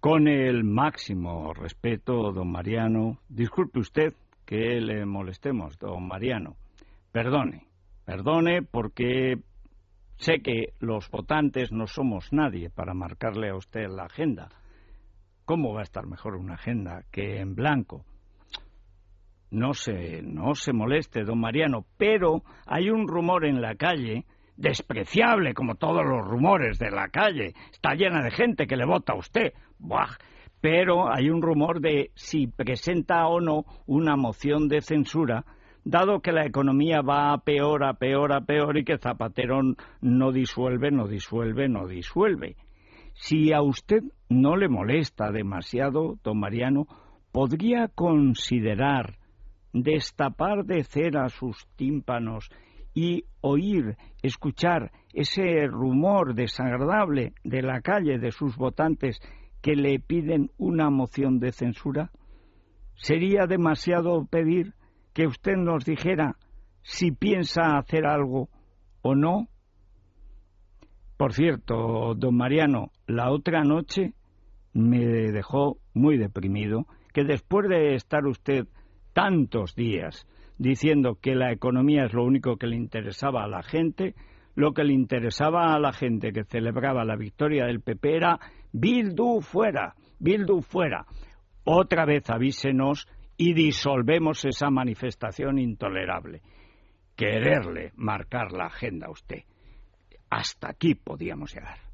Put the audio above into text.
Con el máximo respeto, don Mariano, disculpe usted que le molestemos, don Mariano. Perdone porque sé que los votantes no somos nadie para marcarle a usted la agenda. ¿Cómo va a estar mejor una agenda que en blanco? No se moleste, don Mariano, pero hay un rumor en la calle, despreciable como todos los rumores de la calle. Está llena de gente que le vota a usted. ¡Buah! Pero hay un rumor de si presenta o no una moción de censura, dado que la economía va a peor y que Zapatero no disuelve. Si a usted no le molesta demasiado, don Mariano, ¿podría considerar destapar de cera sus tímpanos y escuchar ese rumor desagradable de la calle de sus votantes que le piden una moción de censura? ¿Sería demasiado pedir que usted nos dijera si piensa hacer algo o no? Por cierto, don Mariano, la otra noche me dejó muy deprimido que después de estar usted tantos días diciendo que la economía es lo único que le interesaba a la gente, lo que le interesaba a la gente que celebraba la victoria del PP era Bildu fuera. Otra vez avísenos y disolvemos esa manifestación intolerable. Quererle marcar la agenda a usted. Hasta aquí podíamos llegar.